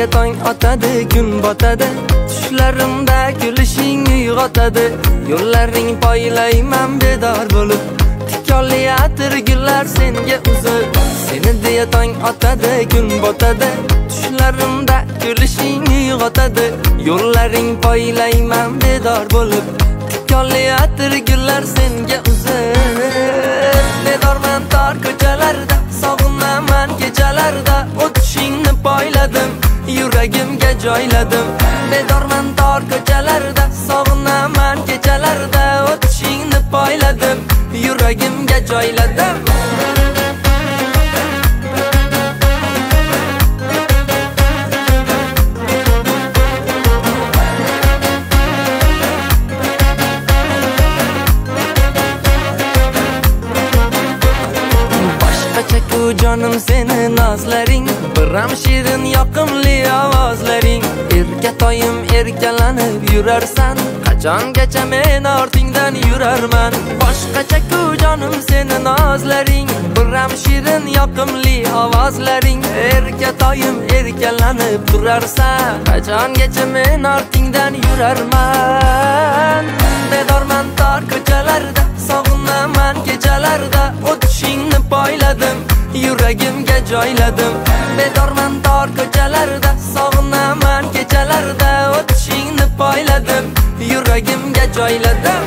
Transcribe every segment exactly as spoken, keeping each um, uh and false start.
tong otadi, kun botadi, tushlarimda kulishing uyg'otadi. Yo'llaring poylayman bedor bo'lib, tikonli atir gullar senga uzib. Seni deya tong otadi, kun botadi, tushlarimda kulishing uyg'otadi. Yo'llaring poylayman bedor bo'lib, tikonli atir gullar senga uzib. Bedorman tor ko'chalarda, sog'inaman kechalarda, o'tishingni poyladim, yuragimga joyladim. Bedorman tor ko'chalarda, sog'inaman kechalarda, o'tishingni poyladim, yuragimga joyladim. Jonim seni nazlaring, biram shirin yoqimli ovozlaring. Erkatoyim erkalanib yurarsan, qachongacha men ortingdan yurarman. Boshqacha-ku jonim seni nazlaring, biram shirin yoqimli ovozlaring. Erkatoyim erkalanib turarsan, qachongacha men ortingdan yurarman. Bedorman tor ko'chalarda, sog'inaman kechalarda, o'tishingni poyladim, yuragimga joyladim. Bedorman tor ko'chalarda, sog'inaman kechalarda, o'tishingni poyladim, yuragimga joyladim.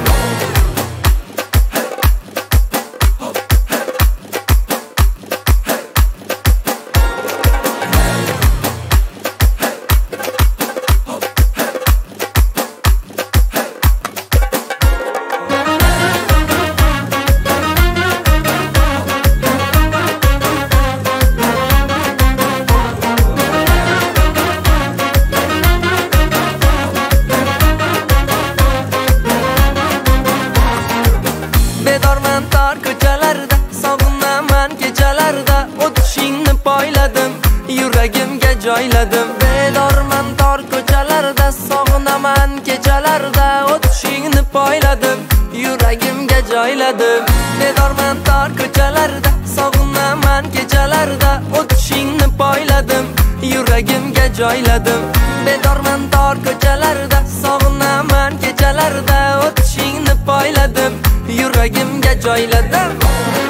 Bedorman tor ko'chalarda, sog'inaman kechalarda, o'tishingni poyladim, yuragimga joyladim. Bedorman tor ko'chalarda, sog'inaman kechalarda, o'tishingni poyladim, yuragimga joyladim. Bedorman tor ko'chalarda, sog'inaman kechalarda, o'tishingni poyladim, yuragimga joyladim. Bedorman tor ko'chalarda, sog'inaman kechalarda, o'tishingni poyladim, yuragimga joyladim.